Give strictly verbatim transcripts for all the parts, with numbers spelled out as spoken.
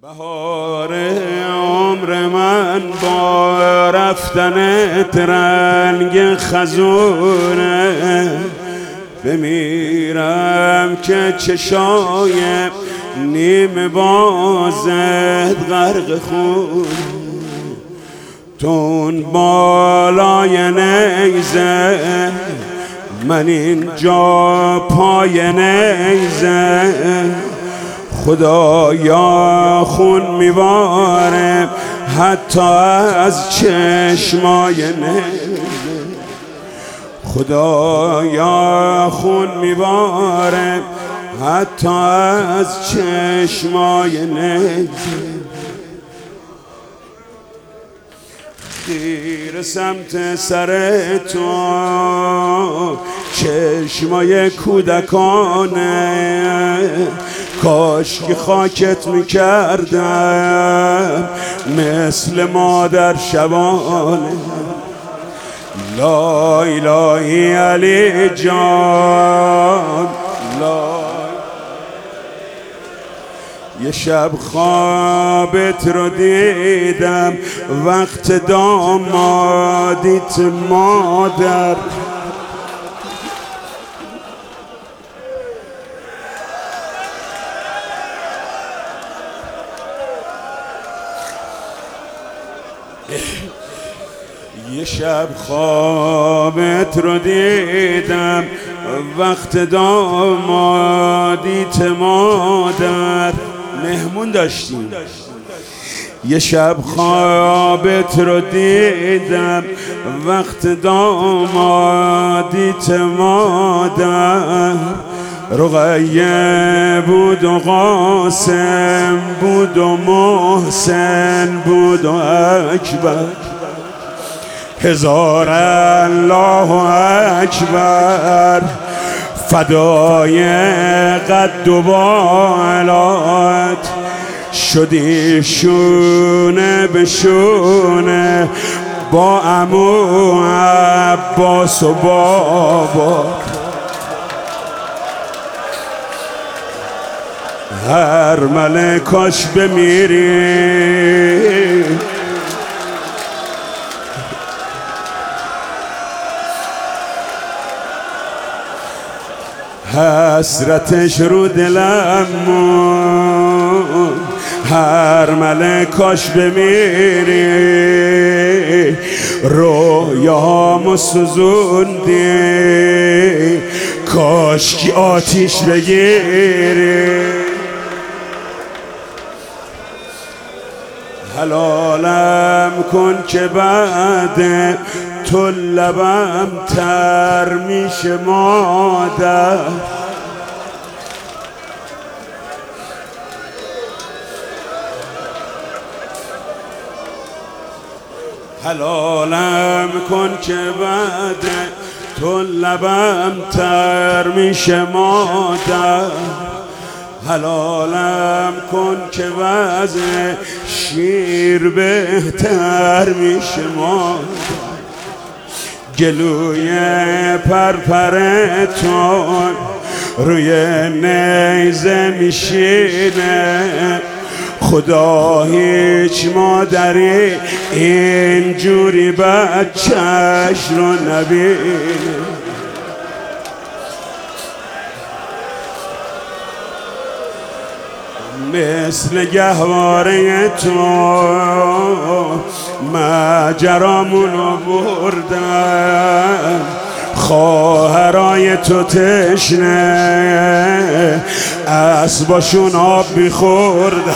بهار عمر من با رفتنت رنگ خزونه، بمیرم که چشای نیم بازت غرق خون، تون بالای نیزه من اینجا پای نیزه، خدایا خون میباره حتی از چشمای نیزه، خدایا خون میباره حتی از چشمای نیزه. خیر سمت سر تو چشمای کودکانه، کاش که خاکت میکردم مثل مادر شبانه. لا الهی علی جان، لا یه شب خوابت رو دیدم وقت دامادیت مادر، یه شب خوابت رو دیدم وقت دامادیت مادر، مهمون داشتیم. یه شب خوابت رو دیدم وقت دامادیت مادر، رقیه بود و قاسم بود و محسن بود و اکبر، هزار الله اکبر فدای قد و بالات، شدی شونه به شونه با عمو عباس و بابا، هر ملکاش بمیری حسرتش رو دلم مون، هر ملکاش بمیری رویامو سوزوندی، کاش کی آتیش بگیری. حلالم کن که بعد تو لبم تر میشه مادر، حلالم کن که بعد تو لبم تر میشه مادر، حلالم کن که وضع شیر بهتر میشه مادر، گلوی پرپرتون روی نیزه میشینه، خدا هیچ مادری اینجوری بچهش رو نبینه. مثل گهواره تو ماجرامونو بردم، خواهرای تو تشنه اسباشون آب میخوردن،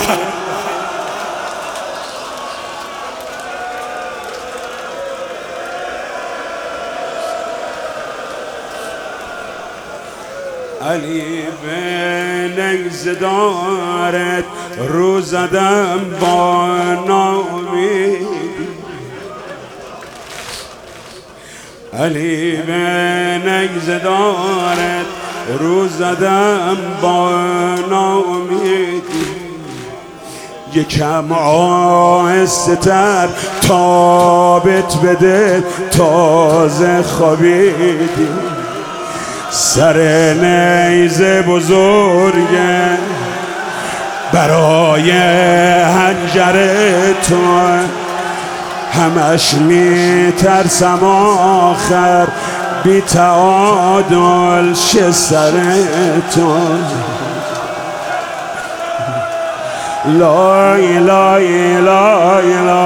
علی به نیزه دارت رو زدم با ناامیدی، علی به نیزه دارت رو زدم با ناامیدی، یکم آهسته تر تابت بده تازه خوابیدی، سر نیزه بزرگه برای جگر تو، همش میترسم آخر بی تعادل شه سر تو. لا لا لا لا